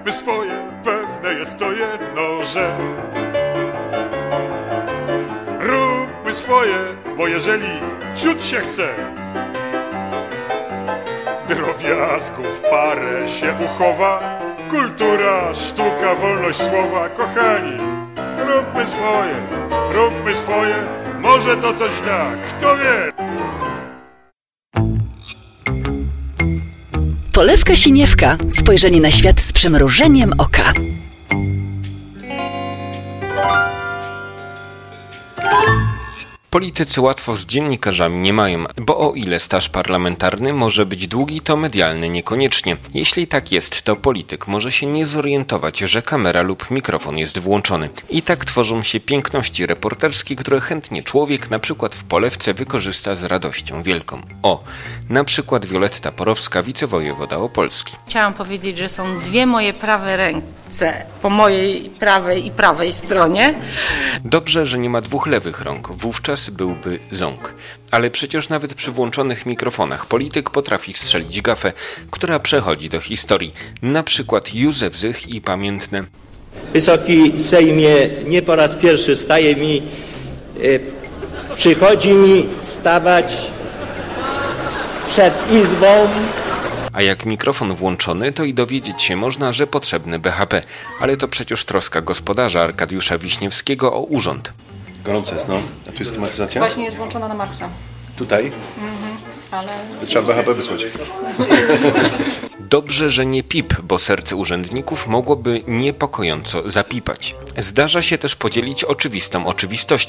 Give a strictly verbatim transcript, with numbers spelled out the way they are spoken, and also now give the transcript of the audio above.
Róbmy swoje, pewne jest to jedno, że róbmy swoje, bo jeżeli ciut się chce, drobiazgów parę się uchowa, kultura, sztuka, wolność słowa, kochani, róbmy swoje, róbmy swoje, może to coś da, kto wie. Polewka Siniewka. Spojrzenie na świat z przymrużeniem oka. Politycy łatwo z dziennikarzami nie mają, bo o ile staż parlamentarny może być długi, to medialny niekoniecznie. Jeśli tak jest, to polityk może się nie zorientować, że kamera lub mikrofon jest włączony. I tak tworzą się piękności reporterskie, które chętnie człowiek, na przykład w Polewce, wykorzysta z radością wielką. O, na przykład Wioletta Porowska, wicewojewoda opolski. Chciałam powiedzieć, że są dwie moje prawe ręce po mojej prawej i prawej stronie. Dobrze, że nie ma dwóch lewych rąk, wówczas byłby ząg. Ale przecież nawet przy włączonych mikrofonach polityk potrafi strzelić gafę, która przechodzi do historii. Na przykład Józef Zych i pamiętne: Wysoki Sejmie, nie po raz pierwszy staje mi, y, przychodzi mi stawać przed Izbą. A jak mikrofon włączony, to i dowiedzieć się można, że potrzebny B H P. Ale to przecież troska gospodarza Arkadiusza Wiśniewskiego o urząd. Gorąco jest, no. A tu jest klimatyzacja? Właśnie jest włączona na maksa. Tutaj? Mhm, ale... Trzeba B H P wysłać. Dobrze, że nie pip, bo serce urzędników mogłoby niepokojąco zapipać. Zdarza się też podzielić oczywistą oczywistością.